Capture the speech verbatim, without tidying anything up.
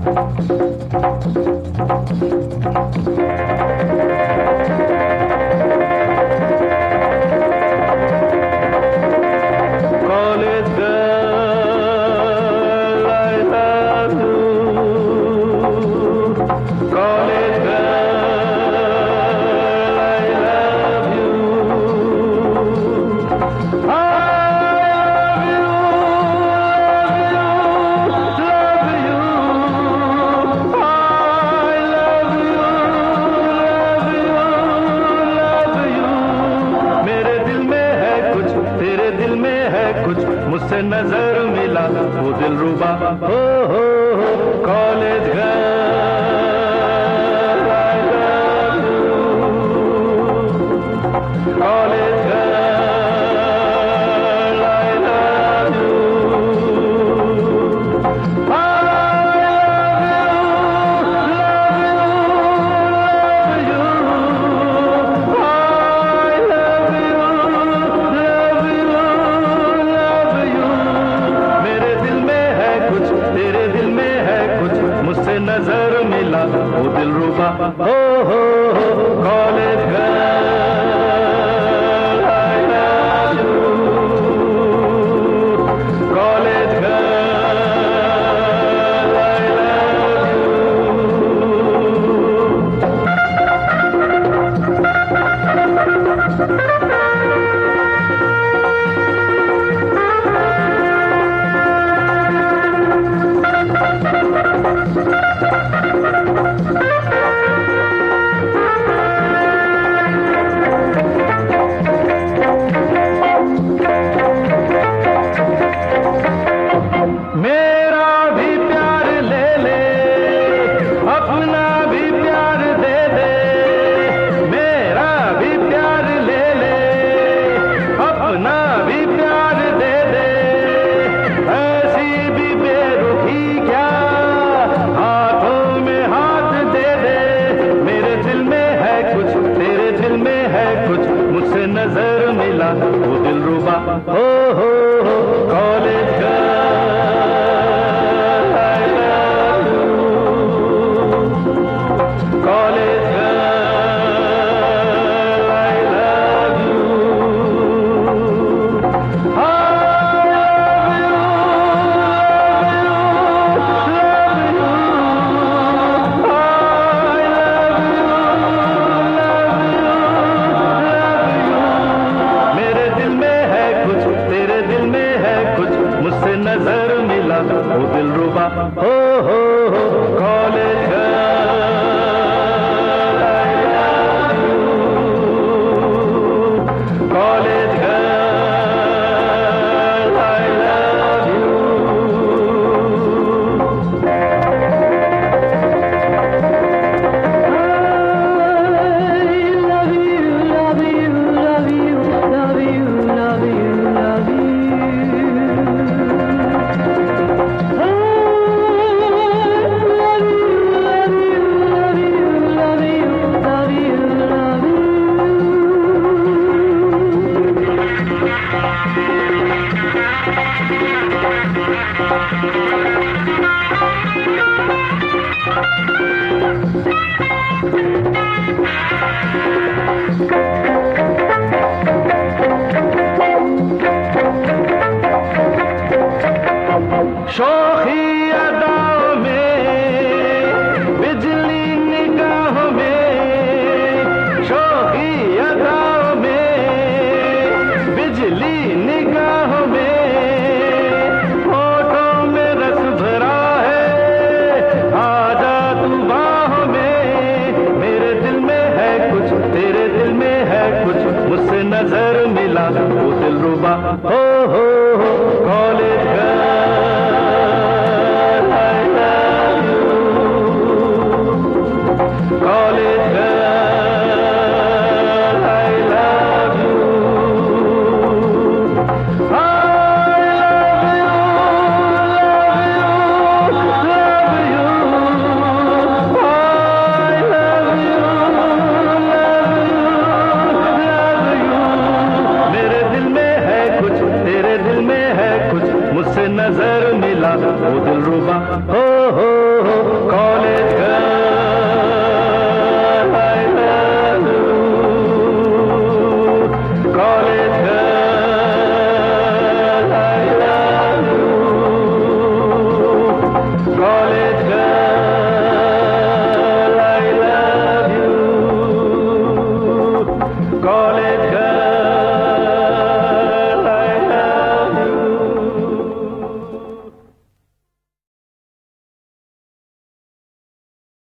मुझसे नजर मिला वो दिलरुबा, हो हो हो college girl I love you, college girl I love you, नजर मिला वो दिलरुबा, हो हो हो college girl I love you, college girl I love you. मेरा भी प्यार ले ले, अपना भी प्यार दे दे, मेरा भी प्यार ले ले, अपना भी प्यार दे दे, ऐसी भी बेरुखी क्या हाथों में हाथ दे दे, मेरे दिल में है कुछ तेरे दिल में है कुछ, मुझसे नजर मिला वो दिलरुबा, हो हो हो कॉलेज नजर मिला वो दिलरुबा, हो हो हो college girl I love you, college girl I love you. शोखी अदाओं में, बिजली निगाहों में, शोखी अदाओं में, बिजली निगाहों में, होठों में रस भरा है, आजा तू बाहों में, मेरे दिल में है कुछ तेरे दिल में है कुछ, मुझसे नजर मिला वो दिलरुबा, हो हो हो college college girl I love you, I love you, I love you, love you, मेरे दिल में है कुछ तेरे दिल में है कुछ, मुझसे नजर मिला वो दिलरुबा, हो हो